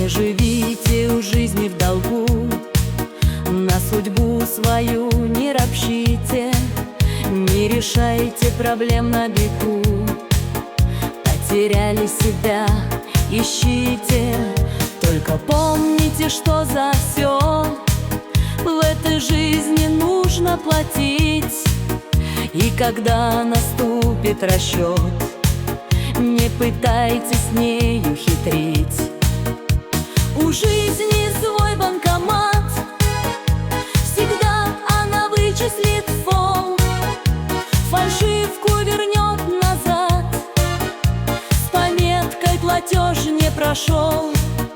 Не живите у жизни в долгу, на судьбу свою не ропщите, не решайте проблем на бегу. Потеряли себя, ищите, только помните, что за все в этой жизни нужно платить. И когда наступит расчет, не пытайтесь с нею хитрить. У жизни свой банкомат, всегда она вычислит фол, фальшивку вернет назад, с пометкой «платеж не прошел».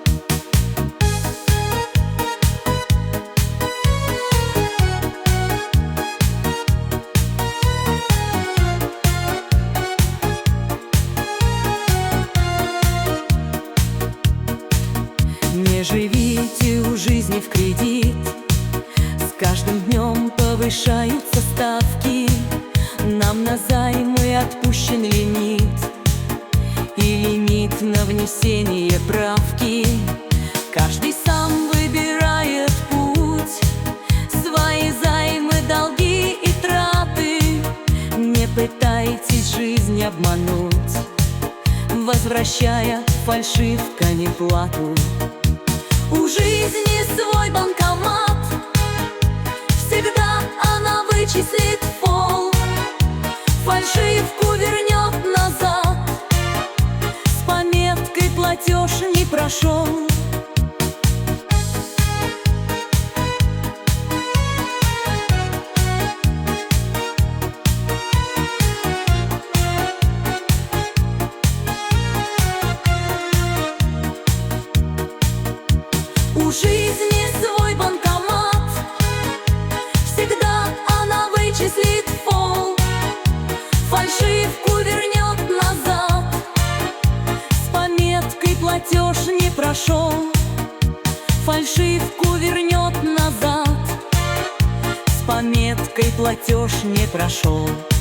Не живите у жизни в кредит, с каждым днем повышаются ставки. Нам на займы отпущен лимит и лимит на внесение правки. Каждый сам выбирает путь, свои займы, долги и траты. Не пытайтесь жизнь обмануть, возвращая фальшивками плату. У жизни свой банкомат, всегда она вычислит фол, фальшивку вернет назад, с пометкой «платеж не прошел». У жизни свой банкомат, всегда она вычислит фол, фальшивку вернет назад, с пометкой «платеж не прошел». Фальшивку вернет назад, с пометкой «платеж не прошел».